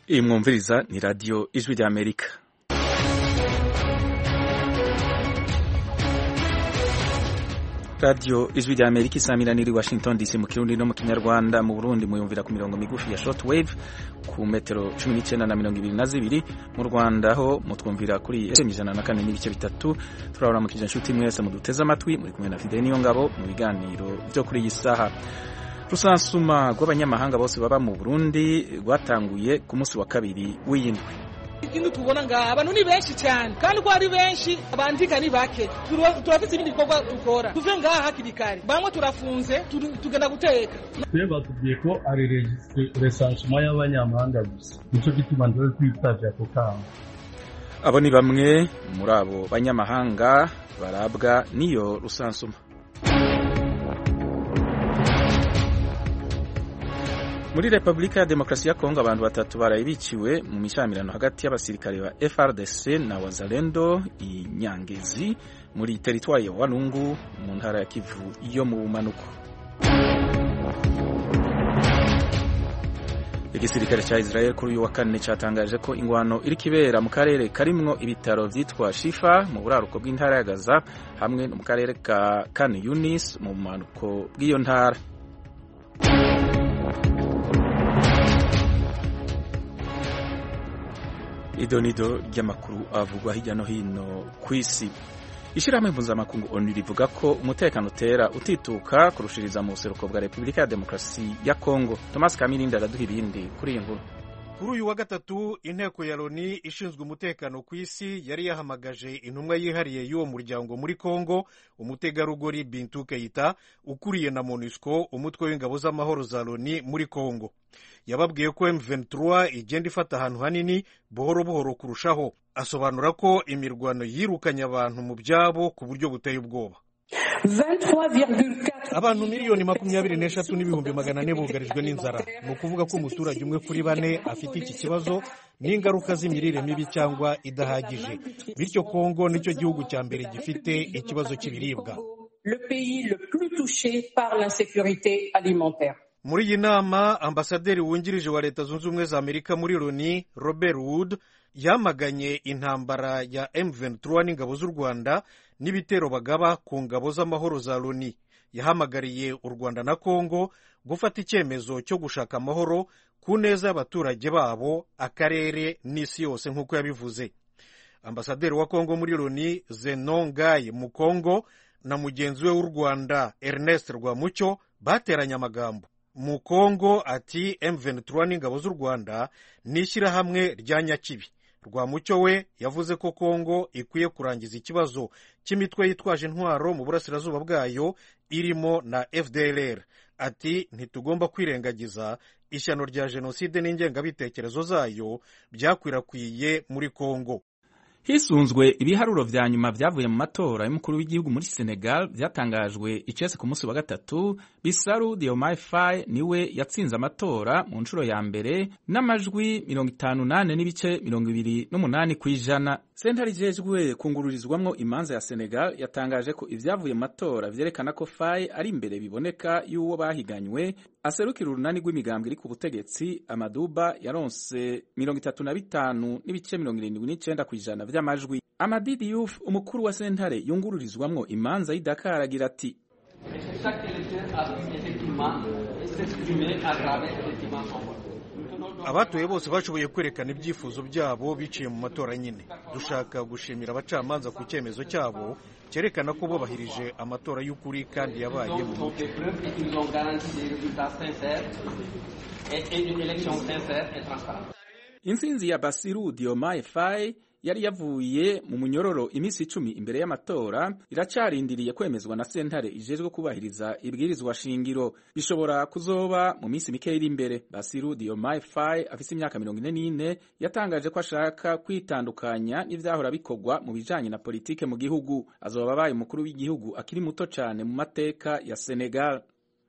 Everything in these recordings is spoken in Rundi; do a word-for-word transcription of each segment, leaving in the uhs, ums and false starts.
Iyi mwumviriza ni radio Ijwi rya Amerika. Radio Ijwi rya Amerika isamiraniye Washington D C mu Kirundi no mu Kinyarwanda. Mu Burundi muyumvira ku mirongo migufi ya shortwave ku metero cumi n'icenda na mirongo ibiri na zibiri. Mu Rwanda ho mutwumvira kuri F M ijana na kane n'ibice bitatu. Turabona mu kijana nshuti mwese muduteze amatwi muri kumwe na Fidel Niyongabo mu biganiro byo kuri iyi saha. Rusansuma rw'abanyamahanga bose baba mu Burundi rwatanguye ku munsi wa kabiri w'iyindwi. Ikintu tubona nga abantu ni benshi cyane kandi ko ari benshi abandika ni bake turafite ibindi bikorwa dukora tuve ngaha hakiri kare bamwe turafunze tugenda guteka twe batubwiye ko ari resansuma y'abanyamahanga gusa nico gituma ndore kwitavya ko kama. Abo ni bamwe muri abo banyamahanga barabwa niyo rusansuma. Muri Republika ya Demokrasi ya Kongo abantu batatu barayibiciwe mu mishamirano hagati y'abasirikare ba F R D C na Wazalendo i Nyangezi muri teritwari ya Walungu mu ntara ya Kivu iyo mu bumanuko. Igisirikare cha Israel kuri uyu wa kane cyatangaje ko ingwano iri kibera mu karere karimwo ibitaro vyitwa Shifa mu buraruko bw'intara ya Gaza hamwe no mu karere ka Khan Yunis mu bumanuko bw'iyo ntara. Idonido ry'amakuru avugwa hirya no hino ku isi. Ishirahamwe mpuzamakungu ONU rivuga ko umutekano utera utituka kurushiriza mu buseruko bwa Republika ya Demokrasi ya Kongo. Thomas Kamirindi araduha ibindi kuri iyi nkuru. Kuri uyu wa gatatu inteko ya Loni ishinzwe umutekano ku isi yari yahamagaje intumwa yihariye y'uwo muryango muri Kongo, umutegarugori Bintou Keita ukuriye na MONUSCO, umutwe w'ingabo z'amahoro za Loni muri Kongo. Yababwiye ko M vingt-trois igenda ifata ahantu hanini buhoro buhoro kurushaho. Asobanura ko imirwano yirukanye abantu mu byabo ku buryo buteye ubwoba. Abantu miliyoni makumyabiri n'eshatu n'ibihumbi magana ane bugarijwe n'inzara. Ni ukuvuga ko umuturage umwe kuri bane afite iki kibazo n'ingaruka z'imirire mibi cyangwa idahagije. Bityo Kongo nicyo gihugu cya mbere gifite ikibazo cy'ibiribwa. Muri iyi nama ambasaderi wungirije wa Leta Zunze Ubumwe za Amerika muri Loni Robert Wood yamaganye intambara ya M vingt-trois n'ingabo z'u Rwanda n'ibitero bagaba ku ngabo z'amahoro za Loni. Yahamagariye u Rwanda na Kongo gufata icyemezo cyo gushaka amahoro ku neza y'abaturage babo, akarere n'isi yose nk'uko yabivuze. Ambasaderi wa Kongo muri Loni Zenon Gaye mu Kongo na mugenzi we w'u Rwanda Ernest Rwamucyo bateranye amagambo. Mu Kongo ati M vingt-trois n'ingabo z'u Rwanda n'ishyirahamwe rya Nyakibi. Rwamucyo we yavuze ko Kongo ikwiye kurangiza ikibazo cy'imitwe yitwaje intwaro mu burasirazuba bwayo irimo na F D L R. Ati ntitugomba kwirengagiza ishyano rya jenoside n'ingengabitekerezo zayo byakwirakwiye muri Kongo. Hisunzwe ibiharuro vya nyuma vyavuye mu matora y'umukuru w'igihugu muri Senegal vyatangajwe icese ku munsi wa gatatu, Bassirou Diomaye Faye niwe yatsinze amatora mu nshuro ya mbere n'amajwi mirongo itanu n'ane n'ibice mirongo ibiri n'umunani kw'ijana. Sentare ijejwe kungururizwamwo imanza ya Senegal yatangaje ko ivyavuye mu matora vyerekana ko Faye ari imbere biboneka y'uwo bahiganywe aserukira urunani rw'imigambwe iri ku butegetsi Amadouba yaronse mirongo itatu na bitanu n'ibice mirongo irindwi n'icenda kw'ijana vy'amajwi. Amadi Diouf umukuru wa sentare yungururizwamwo imanza y'i Dakar agira ati abatoye bose bashoboye kwerekana ibyifuzo byabo biciye mu matora nyine. Dushaka gushimira abacamanza ku cyemezo cyabo cyerekana ko bubahirije amatora y'ukuri kandi yabaye mu mucyo. Intsinzi ya Bassirou Diomaye Faye yari yavuye mu munyororo imisi icumi imbere y'amatora iracarindiriye kwemezwa na sentare ijejwe kubahiriza ibwirizwa shingiro. Bishobora kuzoba mu minsi mike iri imbere. Bassirou Diomaye Faye afise imyaka mirongo ine n'ine yatangaje ko ashaka kwitandukanya n'ivyahora bikorwa mu bijanye na politike mu gihugu. Azoba abaye umukuru w'igihugu akiri muto cane mu mateka ya Senegal.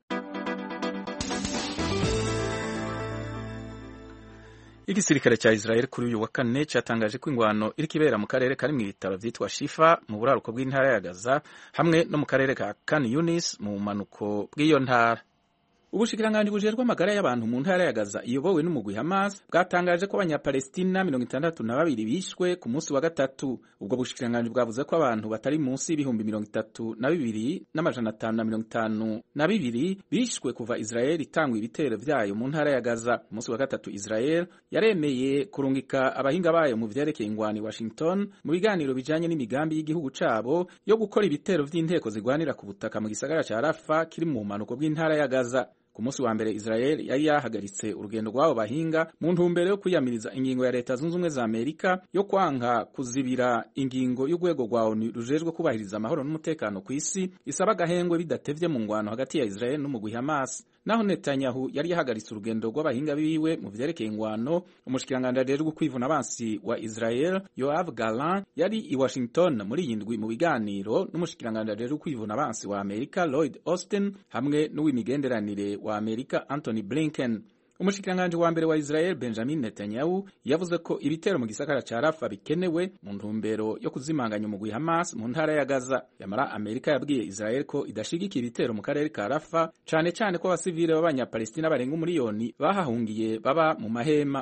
Igisirikare cha Israel kuri uyu wa kane cyatangaje ko ingwano iri kibera mu karere kari mu bitaro vyitwa Shifa mu buraruko bw'intara ya Gaza hamwe no mu karere ka Khan Yunis mu manuko bw'iyo ntara. Ubushikiranganji bujejwe amagara y'abantu mu ntara ya Gaza iyobowe n'umugwi Hamas bwatangaje ko abanyapalestina mirongo itandatu na babiri bishwe ku munsi wa gatatu. Ubwo bushikiranganji bwavuze ko abantu batari munsi y'ibihumbi mirongo itatu na bibiri n'amajana atanu na mirongo itanu na bibiri bishwe kuva Israel itangwa ibitero vyayo mu ntara ya Gaza. Ku munsi wa gatatu Israel yaremeye kurungika abahinga bayo mu vyerekeye ingwani Washington mu biganiro bijanye n'imigambi y'igihugu cabo yo gukora ibitero vy'inteko zigwanira ku butaka mu gisagara ca Rafa kiri mu mpanuko bw'intara ya Gaza. Ku munsi wa mbere Israel yari yahagaritse urugendo rw'abo bahinga mu ntumbero yo kwiyamiriza ingingo ya Leta Zunze Ubumwe za Amerika yo kwanka kuzibira ingingo y'urwego rwa O N U rujejwe kubahiriza amahoro n'umutekano ku isi isaba gahengwe bidatevye mu ngwano hagati ya Israel n'umugwi Hamas. Naho Netanyahu yari yahagaritse urugendo rw'abahinga biwe mu vyerekeye ingwano, umushikiranganje ajejwe kwivuna abansi wa Israel Yoav Gallant yari i Washington muri yindwi mu biganiro n'umushikiranganje ajejwe kwivuna abansi wa Amerika Lloyd Austin hamwe n'uwimigenderanire wa Amerika Anthony Blinken. Umushikiranganje wa mbere wa Israel Benjamin Netanyahu yavuze ko ibitero mu gisagara ca Rafa bikenewe mu ntumbero yo kuzimanganya umugwi Hamas mu ntara ya Gaza. Yamara Amerika yabwiye Israel ko idashigikira ibitero mu karere ka Rafa, cane cane ko abasivile b'abanyapalestina barenga umuriyoni bahahungiye baba mu mahema.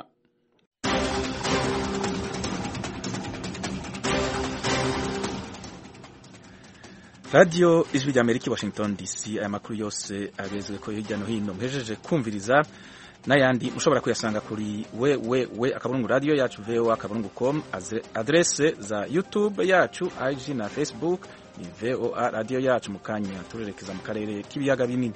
Radio Ijwi rya Amerika Washington D C. Aya makuru yose agezwe ko hirya no hino muhejeje kumviriza n'ayandi mushobora kuyasanga kuri we we we akaburungu radio yacu v o a akaburungu com, adresse za YouTube yacu I G na Facebook ni V O A radio yacu. Mukanya turerekeza mu karere k'ibiyaga binini.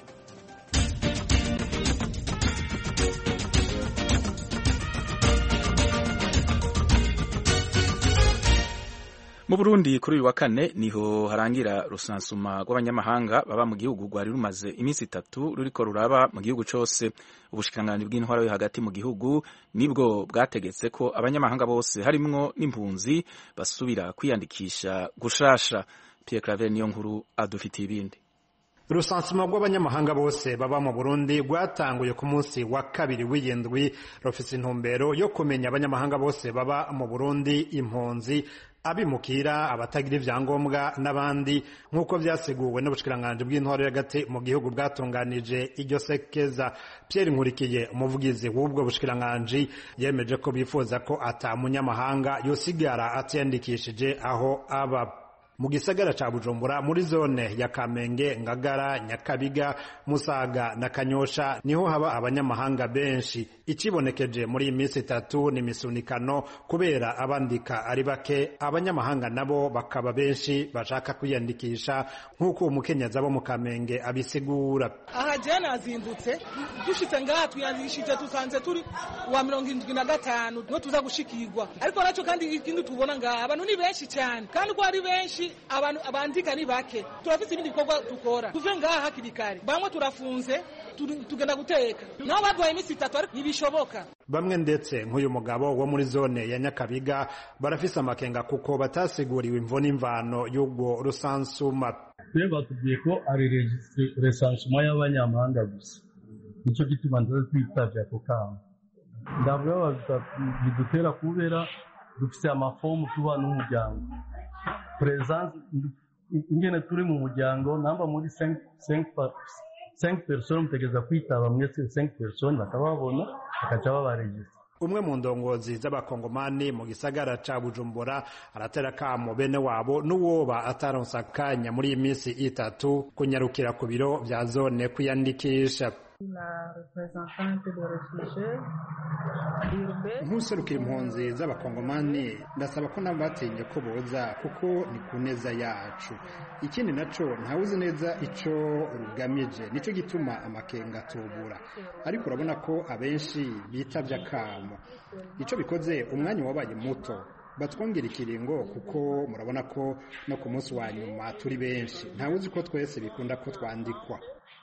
Mu Burundi kuri uyu wa kane niho harangira rusansuma rw'abanyamahanga baba mu gihugu rwari rumaze iminsi itatu ruriko ruraba mu gihugu cose. Ubushikiranganji bw'intwaro yo hagati mu gihugu nibwo bwategetse ko abanyamahanga bose harimwo n'impunzi basubira kwiyandikisha gushasha. Pierre Claver niyo nkuru adufitiye ibindi. Urusansuma rw'abanyamahanga bose baba mu Burundi rwatanguye ku munsi wa kabiri w'iyindwi, rufise intumbero yo kumenya abanyamahanga bose baba mu Burundi, impunzi, abimukira, abatagira ivyangombwa n'abandi, nk'uko vyasiguwe n'ubushikiranganji bw'intwaro y'agati mu gihugu bwatunganije iryo sekeza. Pierre Nkurikiye, umuvugizi w'ubwo bushikiranganji, yemeje ko bifuza ko ata munyamahanga yosigara atiyandikishije aho aba. Mu gisagara ca Bujumbura muri zone ya Kamenge, Ngagara, Nyakabiga, Musaga na Kanyosha niho haba abanyamahanga benshi. Ikibonekeje muri iminsi itatu ni misunikano kubera abandika ari bake, abanyamahanga nabo bakaba benshi bashaka kwiyandikisha, nk'uko umukenyezi abo mu Kamenge abisigura. Aha jana azindutse dushitse ngaha tuyandikishije tusanze turi wa mirongo indwi na gatanu no tuza gushikirwa, ariko naco kandi ikindi tubona ngaha abantu ni benshi cyane, kandi ko ari benshi abantu abandika ni bake. Turafite ibindi bikorwa dukora, tuve ngaha hakiri kare, bamwe turafunze tugenda guteka naho baduhaye iminsi itatu ariko ntibishoboka. Bamwe ndetse nk'uyu mugabo wo muri zone ya Nyakabiga barafise amakenga kuko batasiguriwe imvo n'imvano y'ubwo rusansuma. Twe batubwiye ko ari resansuma y'abanyamahanga gusa, nico gituma ndaza twitavye ako kamo. Ndavuga bidutera kubera dufise amafomu tuba n'umuryango presence ingene turi mu muryango namba muri cinq personnes mutegeza kwitaba mwese cinq personnes bakababona bakaca babaregistra. Umwe mu ndongozi z'abakongomani mu gisagara ca Bujumbura aratera kamo bene wabo n'uwoba ataronsa akanya muri iyi minsi itatu kunyarukira ku biro vya zone kwiyandikisha. La représentante de réfugiés nk'userukira impunzi z'abakongomani ndasaba ko nabo batinye ko boza kuko ni ku neza yacu. Ikindi naco ntawuzi neza ico rugamije, nico gituma amakenga tubura, ariko urabona ko abenshi bitavye akamo. Ico bikoze umwanya wabaye muto, batwongera ikiringo kuko murabona ko no ku munsi wa nyuma turi benshi, ntawuzi ko twese bikunda ko twandikwa.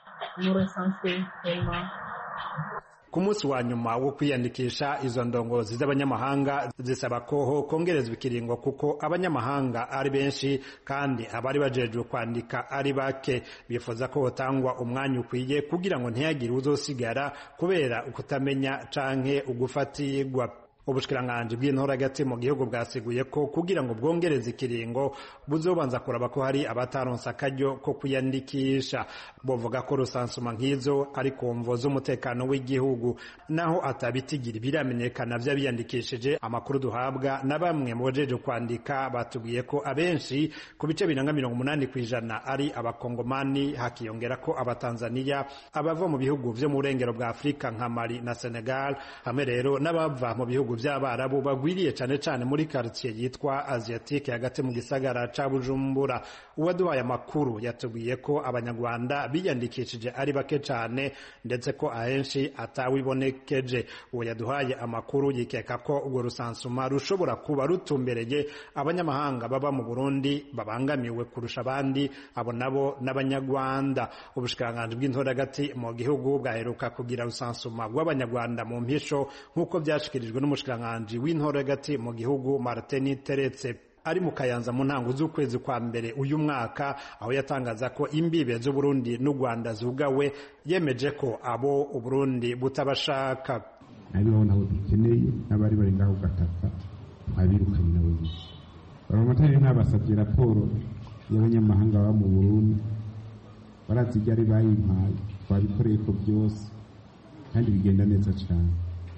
Ku munsi wa nyuma wo kwiyandikisha, izo ndongozi z'abanyamahanga zisaba ko kongerezwa ikiringo kuko abanyamahanga ari benshi kandi abari bajejwe kwandika ari bake. Bifuza ko hotangwa umwanya ukwiye kugira ngo ntiyagire uzosigara kubera ukutamenya canke ugufatirwa. ubushikiranganji bw'intora hagati mu gihugu bwasiguye ko kugira ngo bwongereze ikiringo buzobanza kuraba ko hari abataronse akaryo ko kwiyandikisha. Bovuga ko rusansuma nk'izo ari ku mvo z'umutekano w'igihugu, naho atabitigira biramenyekana vy'abiyandikishije. Amakuru duhabwa na bamwe mu bajeje kwandika batubwiye ko abenshi ku bice birenga mirongo umunani kw'ijana ari abakongomani, hakiyongera ko abatanzania, abava mu bihugu vyo mu burengero bwa Afrika nka Mali na Senegal, hamwe rero n'abava mu bihugu vy'abarabu bagwiriye cane cane muri quartier yitwa Asiatique hagati mu gisagara ca Bujumbura. Uwaduhaye amakuru yatubwiye ko abanyarwanda biyandikishije ari bake cane, ndetse ko ahenshi atawibonekeje. Uwo yaduhaye amakuru yikeka ko urwo rusansuma rushobora kuba rutumbereye abanyamahanga baba mu Burundi babangamiwe kurusha abandi, abo nabo n'abanyarwanda. Ubushikiranganji bw'intora hagati mu gihugu bwaheruka kugira rusansuma rw'abanyarwanda mu mpisho nk'uko byashikirijwe n'umushikiranganji w'intora hagati mu gihugu Martin Teretse ari mu Kayanza mu ntango z'ukwezi kwa mbere uyu mwaka, aho yatangaza ko imbibe z'u Burundi n'u Rwanda zugawe, yemeje ko abo u Burundi butabashaka. Ariho nabo dukeneye n'abari bari ngaho gataka abirukanye nabo bisi baramatari n'abasabye raporo y'abanyamahanga ba mu Burundi barazijya ari bayimpaye twabikoreye ko byose kandi bigenda neza cyane.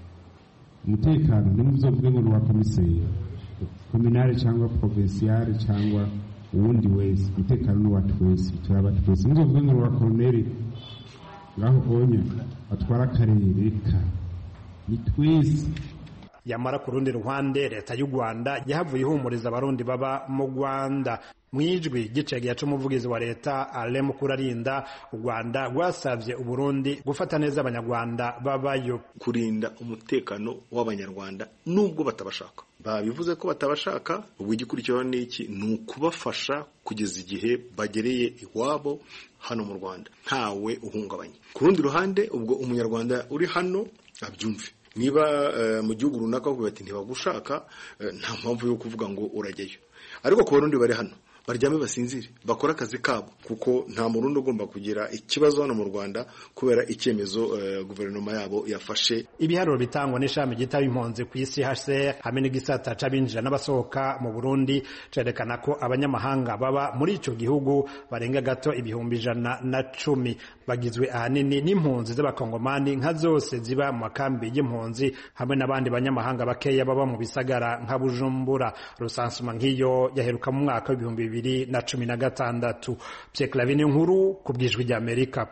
Umutekano n'umuzovuge ngo wa komiseri kominale cyangwa provinciale cyangwa uwundi wese, umutekano n'uwacu wese turaba twese. Umuzovuge ngo wa koloneli ngaho onya atwara akarere ka ni twese. Yamara ku rundi ruhande leta y'u Rwanda yahavuye ihumuriza abarundi baba mu Rwanda. Mwijwi gicege c'umuvugizi wa leta Ale Mukurarinda, u Rwanda rwasavye u Burundi gufata neza abanyarwanda babayo, kurinda umutekano w'abanyarwanda nubwo batabashaka. Babivuze ko batabashaka, ubwo igikurikiraho n'iki ni ukubafasha kugeza igihe bagereye iwabo hano mu Rwanda ntawe uhungabanye. Ku rundi ruhande ubwo umunyarwanda uri hano abyumve, niba uh, mu gihugu runaka kuvuga ati ntibagushaka, uh, nta mpamvu yo kuvuga ngo urajyayo. Ariko ku Burundi bari hano baryame basinzire bakora akazi kabo, kuko nta murundi ugomba kugira ikibazo hano mu Rwanda kubera icyemezo uh, guverinoma yabo yafashe. Ibiharuro bitangwa n'ishami gitaba impunzi ku isi H C R hamwe n'igisata c'abinjira n'abasohoka mu Burundi cerekana ko abanyamahanga baba muri ico gihugu barenga gato ibihumbi ijana na cumi, bagizwe ahanini n'impunzi z'abakongomani nka zose ziba mu makambi y'impunzi hamwe n'abandi banyamahanga bakeya baba mu bisagara nka Bujumbura. Rusansuma nk'iyo yaheruka mu mwaka w'ibihumbi bibiri na cumi na gatandatu. Pierre Claver Nkuru ku bw'ijwi rya Amerika.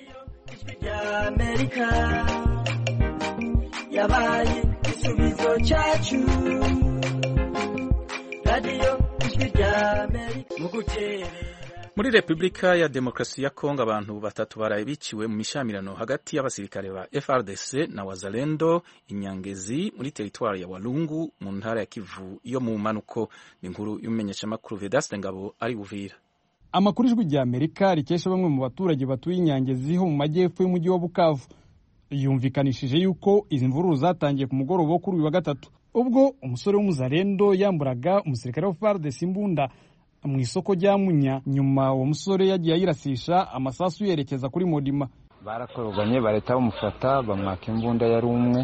Yabaye isubizo cyacu radio ijwi rya Amerika. Muri Republika ya Demokarasi ya Kongo abantu batatu baraye biciwe mu mishamirano hagati y'abasirikare ba F R D C na Wazalendo Inyangezi muri teritwari ya Walungu mu ntara ya Kivu yo mu manuko. Inkuru y'umenyesha makuru Vedaste Ngabo ari Uvira. Amakuru ijwi rya Amerika rikesha bamwe mu baturage batuye Inyangezi ho mu majyepfo y'umujyi wa Bukavu yumvikanishije yuko izi mvururu zatangiye ku mugoroba wo kuri uyu wa gatatu, ubwo umusore w'umuzalendo yamburaga umusirikare wa F R D C imbunda mu isoko rya Munya. Nyuma uwo musore yagiye ayirasisha amasasu yerekeza kuri Modima. Barakoroganye bareta bamufata bamwaka imbunda yari umwe,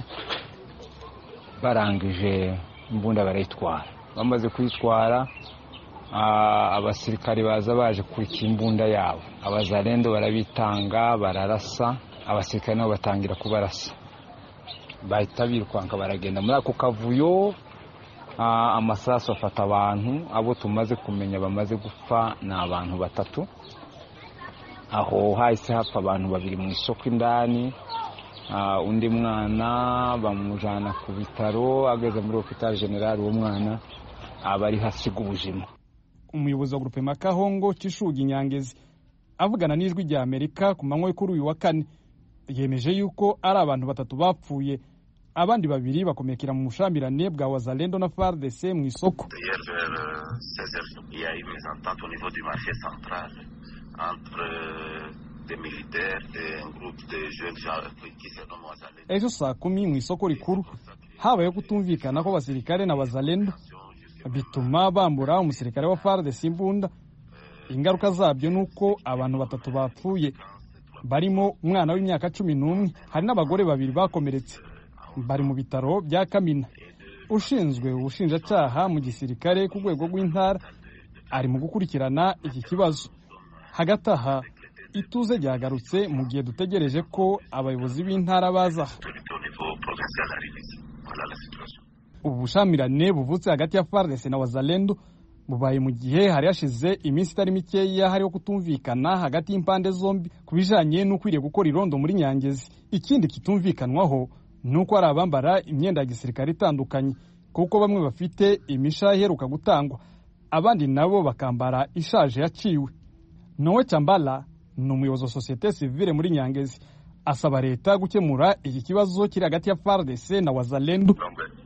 barangije imbunda barayitwara. Bamaze kwitwara abasirikari baza baje kurika imbunda yabo, abazalendo barabitanga bararasa, abasirikari nabo batangira kubarasa, bahita birukanka baragenda muri ako kavuyo. Amasasu afata abantu, abo tumaze kumenya bamaze gupfa ni abantu batatu. Aho hahise hapfa abantu babiri mu isoko indani, undi mwana bamujana ku bitaro, ageze muri hôpital general uwo mwana abari hasiga ubuzima. Umuyobozi wa Groupe Makahongo Cishugi Nyangezi avugana n'ijwi rya Amerika ku manywa y'ukuri uyu wa kane yemeje yuko ari abantu batatu bapfuye, abandi babiri bakomekera mu mushamirane bwa Wazalendo na F A R D C mu isoko. Ejo saa kumi mu isoko rikuru habaye kutumvikana ko abasirikare na Wazalendo, bituma bambura umusirikare wa F A R D C imbunda. Ingaruka zabyo nuko abantu batatu bapfuye, barimo umwana w'imyaka cumi n'umwe, hari n'abagore babiri bakomeretse, bari mu bitaro bya Kamina. ushinzwe ubushinjacyaha mu gisirikare ku rwego rw'intara ari mu gukurikirana iki kibazo. Hagati aha ituze ryagarutse mu gihe dutegereje ko abayobozi b'intara baza. Ubu bushamirane buvutse hagati ya F A R D C na Wazalendo bubaye mu gihe hari hashize iminsi itari mikeya hariho kutumvikana hagati y'impande zombi ku bijanye n'ukwiriye gukora irondo muri Nyangezi. Ikindi kitumvikanwaho nuko ari abambara imyenda ya gisirikare itandukanye, kuko bamwe bafite imisha iheruka gutangwa, abandi nabo bakambara ishaje yaciwe. Noe Chambala ni umuyobozi wa sosiyete sivile muri Nyangezi, asaba leta gukemura iki kibazo kiri hagati ya F A R D C na Wazalendo.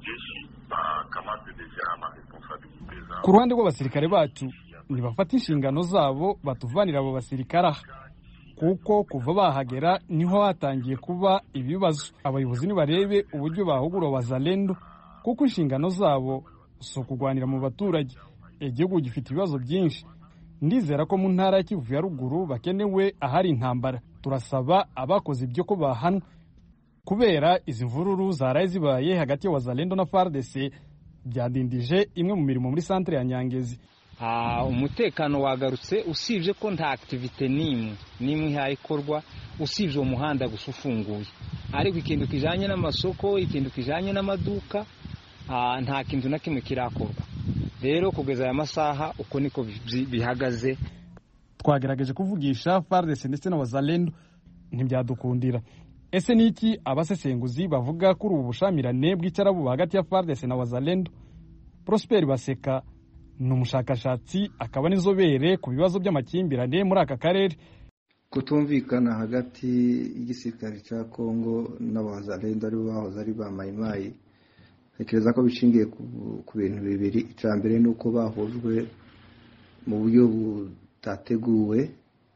Ku ruhande rw'abasirikare bacu nibafata inshingano zabo batuvanira abo basirikare aha, kuko kuva bahagera niho hatangiye kuba ibibazo. Abayobozi nibarebe uburyo bahugura Wazalendo, kuko inshingano zabo so kugwanira mu baturage. Igihugu gifite ibibazo byinshi. Ndizera ko mu ntara ya Kivu ya ruguru bakenewe ahari intambara. Turasaba abakoze ibyo ko bahanwa, kubera izi mvururu zaraye zibaye hagati ya Wazalendo na F A R D C byadindije imwe mu mirimo muri centre ya Nyangezi. Ah, umutekano wagarutse, usibye ko nta activite nimwe nimwe hayikorwa, usibye umuhanda gusufunguye. Ariko ikintu kijanye n'amasoko, ikintu kijanye n'amaduka, ah, nta kintu na kimwe kirakorwa. Rero kugeza aya masaha uko niko bihagaze. Twagerageje kuvugisha F A R D C ndetse na Wazalendo ntibyadukundira. Ese niki abasesenguzi bavuga kuri ubu bushamirane bw'icarabu hagati ya F A R D C na Wazalendo? Prosper Baseka ni umushakashatsi akaba n'inzobere ku bibazo by'amakimbirane muri aka karere. Kutumvikana hagati y'igisirikare cya Kongo n'Abazalendo ari bahoze ari ba Mayimayi, ntekereza ko bishingiye ku bintu bibiri. Icya mbere ni uko bahujwe mu buryo butateguwe.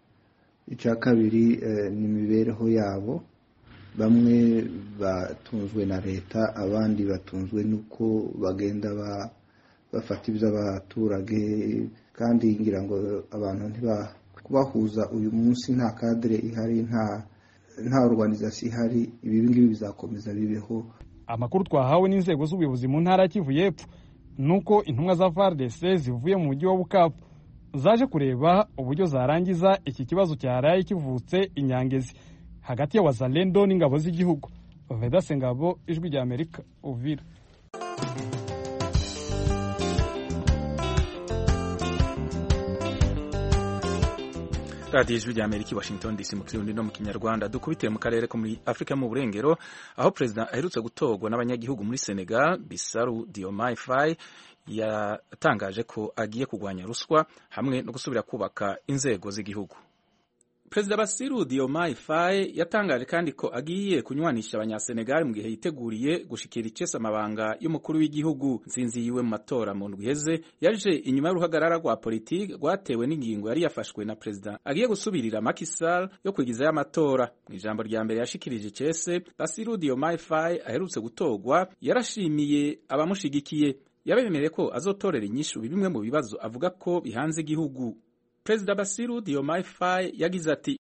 Icya kabiri ni imibereho yabo. Bamwe batunzwe na leta, abandi batunzwe nuko bagenda bafata iby'abaturage, kandi ngira ngo abantu ntiba kubahuza uyu munsi nta cadre ihari, nta nta organisation ihari. Ibi ngibi bizakomeza bibeho. Amakuru twahawe n'inzego z'ubuyobozi mu ntara ya Kivu y'Epfo nuko intumwa za F A R D C zivuye mu mujyi wa Bukavu zaje kureba uburyo zarangiza iki kibazo cyaraye kivutse Inyangezi hagati ya Wazalendo n'ingabo z'igihugu. Vedaste Ngabo, Ijwi rya Amerika, Uvira. Radio Ijwi rya Amerika, Washington D C mu Kirundi no mu Kinyarwanda. Dukubitire mu karere ko muri Afrika mu burengero, aho president aherutse gutogwa n'abanyagihugu muri Senegal, Bissau Diomaye Faye yatangaje ko agiye kugwanya ruswa hamwe no gusubira kubaka inzego z'igihugu. Perezida Bassirou Diomaye Faye yatangaje kandi ko agiye kunywanisha abanyasenegal mu gihe yiteguriye gushikira icesa amabanga y'umukuru w'igihugu. Nsinzi yiwe mu matora mu ndwi iheze yaje inyuma y'uruhagarara rwa politiki rwatewe n'ingingo yari yafashwe na perezida agiye gusubirira Macky Sall yo kwigizayo amatora. Mu ijambo rya mbere yashikirije icese, Bassirou Diomaye Faye aherutse gutogwa yarashimiye abamushigikiye, yabemereye ko azotorera inyishu bimwe mu bibazo avuga ko bihanze igihugu. Perezida Bassirou Diomaye Faye yagize ati: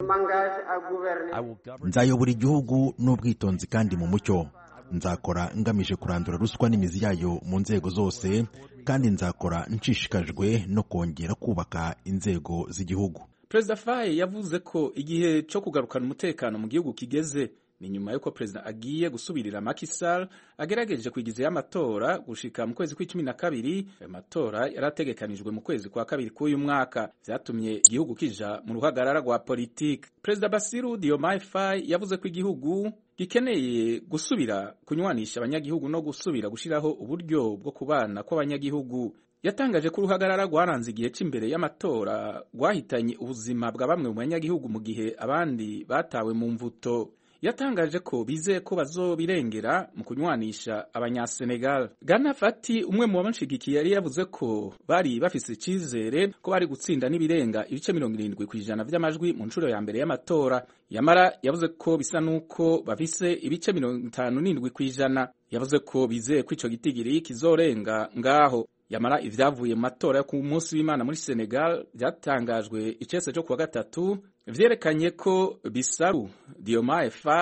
nzayobora igihugu n'ubwitonzi kandi mu mucyo, nzakora ngamije kurandura ruswa n'imizi yayo mu nzego zose, kandi nzakora nshishikajwe no kongera kubaka inzego z'igihugu. Perezida Faye yavuze ko igihe cyo kugarukana umutekano mu gihugu kigeze. Ni nyuma yuko perezida agiye gusubirira Macky Sall agerageje kwigizayo amatora gushika mu kwezi kw'icumi na kabiri. Ayo matora yarategekanijwe mu kwezi kwa kabiri k'uyu mwaka, vyatumye igihugu kija mu ruhagarara rwa politiki. Perezida Bassirou Diomaye Faye yavuze ko igihugu gikeneye gusubira kunywanisha abanyagihugu no gusubira gushiraho uburyo bwo kubana kw'abanyagihugu. Yatangaje ko uruhagarara rwaranze igihe cy'imbere y'amatora rwahitanye ubuzima bwa bamwe mu banyagihugu mu gihe abandi batawe mu mvuto. Yatangaje ko bizeye ko bazobirengera mu kunywanisha abanyasenegal. Ghana Fati, umwe mu bamushigikiye, yari yavuze ko bari bafise icizere ko bari gutsinda n'ibirenga ibice mirongo irindwi kw'ijana vy'amajwi mu nshuro ya mbere y'amatora. Yamara yavuze ko bisa nuko bafise ibice mirongo itanu n'indwi kw'ijana. Yavuze ko bizeye ko ico gitigiri kizorenga ngaho. Yamara ivyavuye mu matora yo ku munsi w'Imana muri Senegal byatangajwe icese cyo kuwa gatatu vyerekanye ko Bissau Diomaye Faye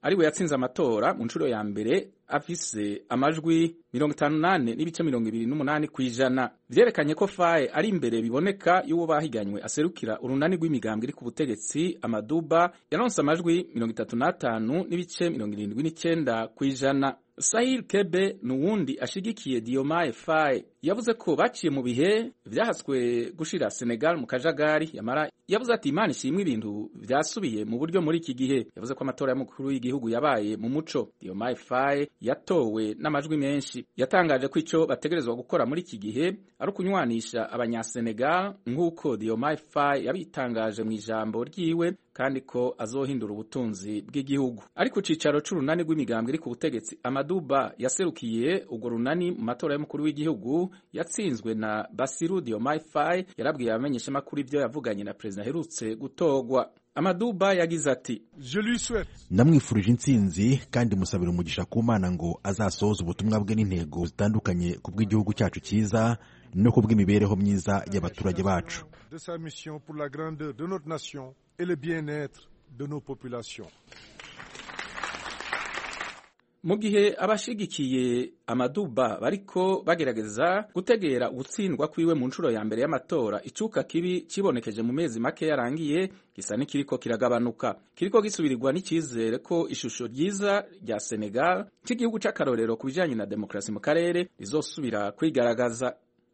ariwe yatsinze amatora mu nshuro ya mbere afise amajwi mirongo itanu nane n'ibice mirongo ibiri n'umunani kw'ijana. Vyerekanye ko Faye ari imbere biboneka y'uwo bahiganywe aserukira urunani rw'imigambwe iri ku butegetsi Amaduba yaronse amajwi mirongo itatu n'atanu n'ibice mirongo irindwi n'icenda kw'ijana. Sahil Kebe nuwundi ashigikiye Diomaye Faye yavuze ko baciye mu bihe vyahaswe gushira Senegal mu kajagari, yamara yavuze ati Imana ishimwe ibintu vyasubiye mu buryo muri iki gihe. Yavuze ko amatora y'umukuru w'igihugu yabaye mu muco. Diomaye Faye yatowe n'amajwi menshi. Yatangaje ko ico bategerezwa gukora muri iki gihe ari ukunywanisha abanyasenegal nk'uko Diomaye Faye yabitangaje mu ijambo ryiwe, kandi ko azohindura ubutunzi bw'igihugu. Ariko cicaro c'urunani rw'imigambwe iri ku butegetsi Amaduba yaserukiye urwo runani mu matora y'umukuru w'igihugu yatsinzwe na Bassirou Diomaye Faye yarabwiye abamenyesha makuru ivyo yavuganye na president aherutse gutogwa. Amaduba yagize ati ndamwifurije intsinzi kandi musabira umugisha ku Mana ngo azasohoza ubutumwa bwe n'intego zitandukanye ku bw'igihugu cyacu cyiza no ku bw'imibereho myiza y'abaturage bacu. De sa mission pour la grandeur de notre nation et le bien-être de nos populations. Mu gihe abashigikiye Amaduba bariko bagerageza gutegera ugutsindwa kwiwe mu nshuro ya mbere y'amatora, icuka kibi cibonekeje mu mezi make yarangiye gisa n'ikiriko kiragabanuka, kiriko gisubirirwa n'icizere ko ishusho ryiza rya Senegal cy'igihugu c'akarorero ku bijanye na demokrasi mu karere rizosubira kwigaragaza.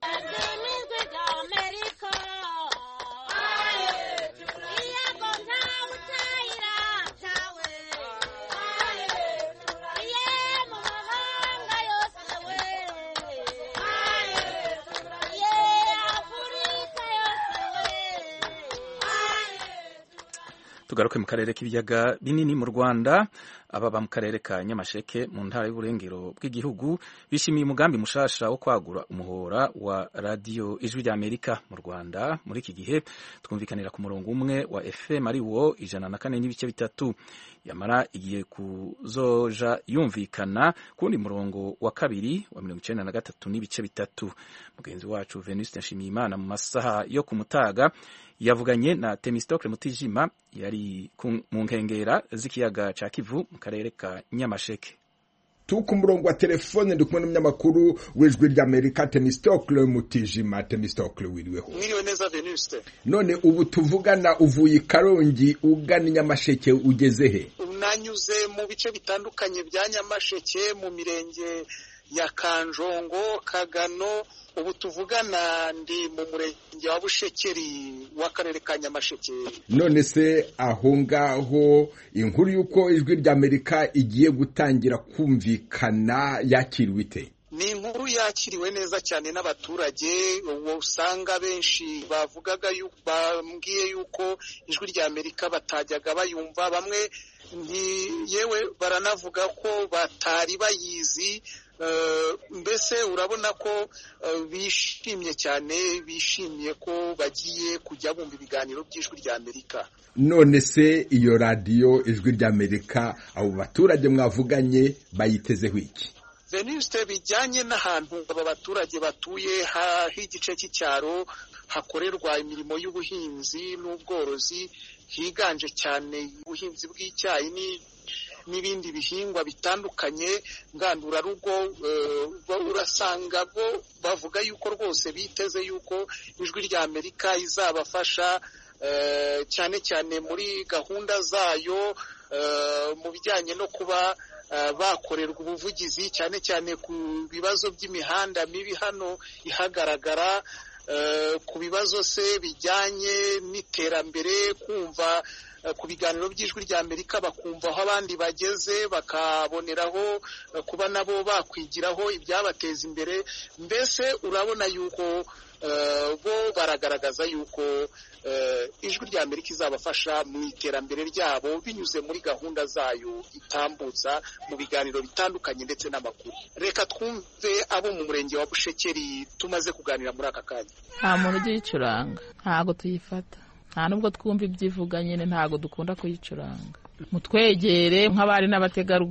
Tugaruke mu karere k'ibiyaga binini mu Rwanda. Ababa mu karere ka Nyamasheke mu ntara y'uburengero bw'igihugu bishimiye umugambi mushasha wo kwagura umuhora wa radio Ijwi rya Amerika mu Rwanda. Muri iki gihe twumvikanira ku murongo umwe wa F M ari wo ijana na kane n'ibice bitatu, yamara igiye kuzoja yumvikana kundi murongo wa kabiri wa mirongo icenda na gatatu n'ibice bitatu. Mugenzi wacu Venuste Nshimiyimana mu masaha yo kumutaga yavuganye na Temistocle Mutijima yari mu nkengera z'ikiyaga ca Kivu mu karere ka Nyamasheke. Tu ku murongo wa telefone ndi kumwe n'umunyamakuru w'Ijwi rya Amerika Temistocle Mutijima. Temistocle wiriweho? Mwiriwe neza Venuste. None ubu tuvugana uvuye Karongi ugana Nyamasheke ugeze he? Nanyuze mu bice bitandukanye bya Nyamasheke mu mirenge ya Kanjongo, Kagano. Ubu tuvugana ndi mu murenge wa Bushekeri w'akarere ka Nyamasheke. None se aho ngaho inkuru yuko Ijwi rya Amerika igiye gutangira kumvikana yakiriwe ite? Ni inkuru yakiriwe neza cyane n'abaturage, uwo usanga benshi bavugaga yuko bambwiye yuko Ijwi rya Amerika batajyaga bayumva, bamwe yewe baranavuga ko batari bayizi. Uh, mbese urabona ko uh, bishimye cyane, bishimiye ko bagiye kujya bumva ibiganiro by'Ijwi rya Amerika. None se iyo radio Ijwi rya Amerika abo baturage mwavuganye bayitezeho iki? Venuste, bijyanye n'ahantu aba baturage batuye h'igice cy'icyaro hakorerwa imirimo y'ubuhinzi n'ubworozi, higanje cyane ubuhinzi bw'icyayi ni n'ibindi bihingwa bitandukanye ngandurarugo. Uh, urasanga bo bavuga yuko rwose biteze yuko Ijwi rya Amerika izabafasha uh, cyane cyane muri gahunda zayo uh, mu bijyanye no kuba uh, bakorerwa ubuvugizi cyane cyane ku bibazo by'imihanda mibi hano ihagaragara, uh, ku bibazo se bijyanye n'iterambere, kumva ku biganiro by'Ijwi rya Amerika bakumva aho abandi bageze, bakaboneraho kuba nabo bakwigiraho ibyabateza imbere. Mbese urabona yuko uh, bo baragaragaza yuko uh, Ijwi rya Amerika izabafasha mu iterambere ryabo binyuze muri gahunda zayo itambutsa mu biganiro bitandukanye ndetse n'amakuru. Reka twumve abo mu murenge wa Bushekeri tumaze kuganira muri aka kanya. Nta muntu ugiye icuranga, ntago tuyifata, nta nubwo twumva ibyivuga nyine, ntago dukunda kuyicuranga. Mutwegere nk'abari n'abategarugori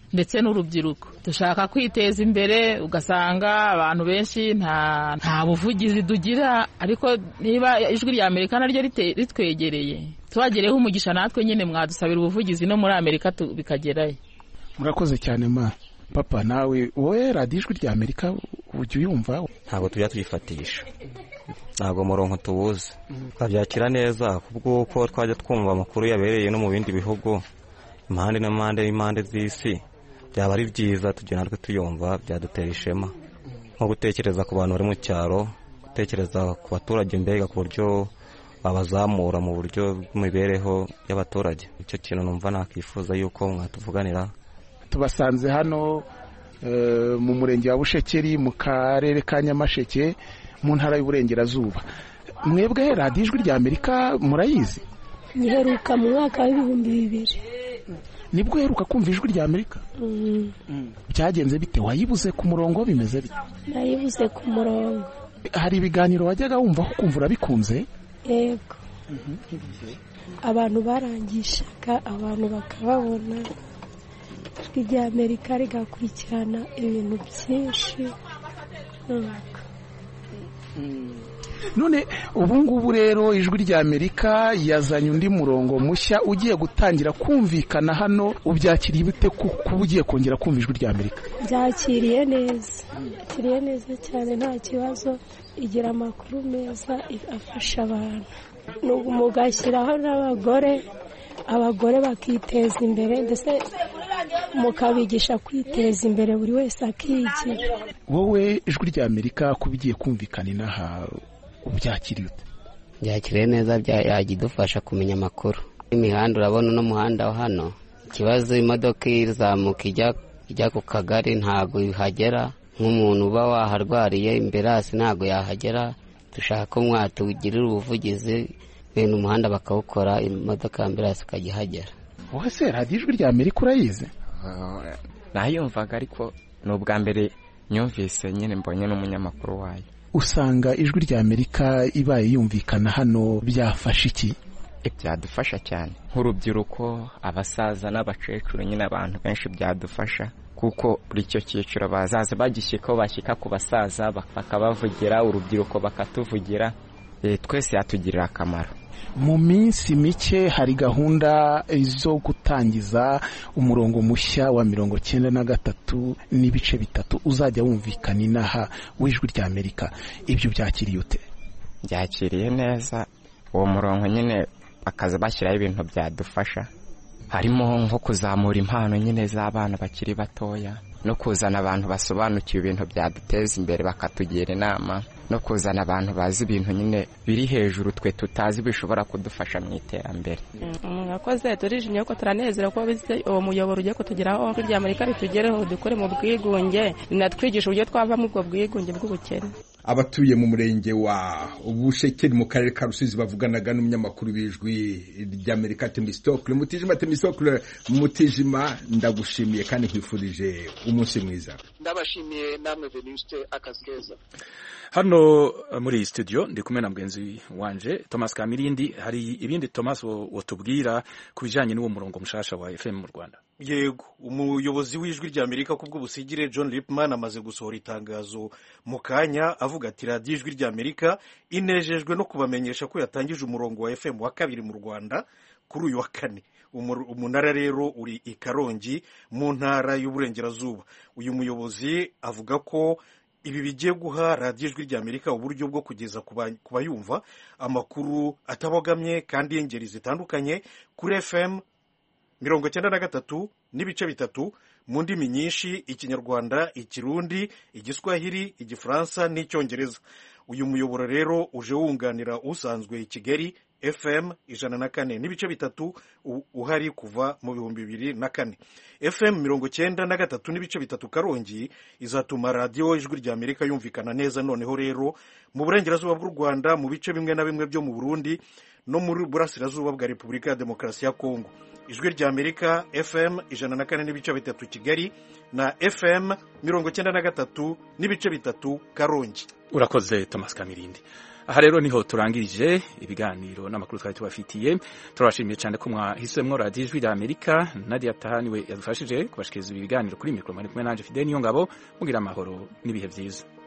ndetse n'urubyiruko. Dushaka kwiteza imbere, ugasanga abantu benshi nta nta buvugizi tugira, ariko niba ijwi rya Amerika naryo ritwegereye tubagereho umugisha, natwe nyine mwadusabira ubuvugizi no muri Amerika bikagerayo. Murakoze cyane ma papa, nawe wowe radiyo ijwi rya Amerika ujya uyumva? Ntabwo tujya tuyifatisha, ntabwo murongo tubuze, twabyakira neza kubw'uko twajya twumva amakuru yabereye no mu bindi bihugu impande n'impande n'impande z'isi. Byaba ari byiza tugiye natwe tuyumva, byadutera ishema nko gutekereza ku bantu bari mu cyaro, gutekereza ku baturage mbega ku buryo babazamura mu buryo bw'imibereho y'abaturage. Icyo kintu numva nakifuza yuko mwatuvuganira. Tubasanze hano mu murenge wa Bushekeri mu karere ka Nyamasheke mu ntara y'Uburengerazuba. Mwebwe radiyo ijwi rya Amerika murayizi? Nyiheruka mu mwaka w'ibihumbi bibiri. Nibwo heruka kumva ijwi rya Amerika? Byagenze bite? Wayibuze ku murongo bimeze bite? Nayibuze ku murongo. Hari ibiganiro wajyaga wumva ko kumva urabikunze? Yego. Abantu barangishaga, abantu bakababona, ijwi rya Amerika rigakurikirana ibintu byinshi. None ubu ngubu rero ijwi rya Amerika yazanye undi murongo mushya ugiye gutangira kumvikana hano, ubyakiriye bite kuba ugiye kongera kumva ijwi rya Amerika? Byakiriye neza, byakiriye neza cyane, nta kibazo, igira amakuru meza, afasha abantu. Mugashyiraho n'abagore, abagore bakiteza imbere, ndetse mukabigisha kwiteza imbere, buri wese akigira. Wowe ijwi rya Amerika kuba igiye kumvikana inaha ubyakiriye ute? Byakiriye neza, yagidufasha kumenya amakuru. Imihanda urabona uno muhanda wa hano, ikibazo imodoka izamuka ijya ku kagari ntabwo ihagera, nk'umuntu uba waharwariye imbere hasi ntabwo yahagera. Dushaka ko mwatugirira ubuvugizi, bene umuhanda bakawukora, imodoka mbere hasi ikajya ihagera. Wowe se radiyo ijwi rya Amerika urayizi? Nayumvaga ariko ni ubwa mbere nyumvise, nyine mbonye n'umunyamakuru wayo. Usanga ijwi rya Amerika ibaye yumvikana hano byafasha iki? Byadufasha cyane nk'urubyiruko, abasaza n'abakecuru, nyine abantu benshi byadufasha, kuko buri cyo cyiciro bazaza bagishyikaho, bashyika ku basaza bakabavugira, urubyiruko bakatuvugira, twese yatugirira akamaro. Mu minsi mike hari gahunda zo gutangiza umurongo mushya wa mirongo cyenda na gatatu n'ibice bitatu uzajya wumvikana inaha w'ijwi rya Amerika. Ibyo byakiriye ute? Byakiriye neza, uwo murongo nyine bakaza bashyiraho ibintu byadufasha, harimo nko kuzamura impano nyine z'abana bakiri batoya, no kuzana abantu basobanukiwe ibintu byaduteza imbere bakatugira inama, no kuzana abantu bazi ibintu nyine biri hejuru twe tutazi bishobora kudufasha mu iterambere. Mwakoze, turijimye ko turanezera ko bize uwo muyoboro ugiye kutugeraho, ijwi rya Amerika ritugereho, dukore mu bwigunge, natwigisha uburyo twava mu bwo bwigunge bw'ubukene. Abatuye mu murenge wa Bushekeri mu karere ka Rusizi bavuganaga n'umunyamakuru w'ijwi ry'Amerika Temistokle Mutijima. Temistokle Mutijima, ndagushimiye kandi nkwifurije umunsi mwiza. Ndabashimiye namwe Venuste, akazi keza. Hano muri studio ndi kumwe na mgenzi wanje Thomas Kamirindi. Hari ibindi Thomas wotubwira kubijanye n'uwo murongo mushasha wa F M mu Rwanda? Yego, umuyobozi w'ijwi rya Amerika kubw'ubusigire John Lipman amaze gusohora itangazo mu kanya avuga ati radiyo ijwi rya Amerika inejejwe no kubamenyesha ko yatangije umurongo wa F M wa kabiri mu Rwanda kuri uyu wa kane. Umunara rero uri i Karongi mu ntara y'Uburengerazuba. Uyu muyobozi avuga ko ibi bigiye guha radiyo ijwi rya Amerika uburyo bwo kugeza ku bayumva amakuru atabogamye kandi y'ingeri zitandukanye kuri F M mirongo cyenda na gatatu n'ibice bitatu mu ndimi nyinshi: Ikinyarwanda, Ikirundi, Igiswahili, Igifaransa n'icyongereza. Uyu muyoboro rero uje wunganira usanzwe i Kigali F M ijana na kane n'ibice bitatu uhari kuva mu bihumbi bibiri na kane. F M mirongo cyenda na gatatu n'ibice bitatu Karongi izatuma radiyo ijwi rya Amerika yumvikana neza noneho rero mu burengerazuba bw'u Rwanda, mu bice bimwe na bimwe byo mu Burundi no muri burasirazuba bwa Repubulika ya Demokarasi ya Kongo. Ijwi rya Amerika F M ijana na kane n'ibice bitatu Kigali na F M mirongo cyenda na gatatu n'ibice bitatu Karongi. Urakoze Thomas Kamirindi. aha rero niho turangirije ibiganiro n'amakuru twari tubafitiye turabashimiye cyane ko mwahisemwo radiyo ijwi rya Amerika. Nadia Tahaniwe yadufashije kubashikiriza ibi biganiro kuri mikoro, mwari kumwe nanje Fidel Niyongabo, mugira amahoro n'ibihe byiza.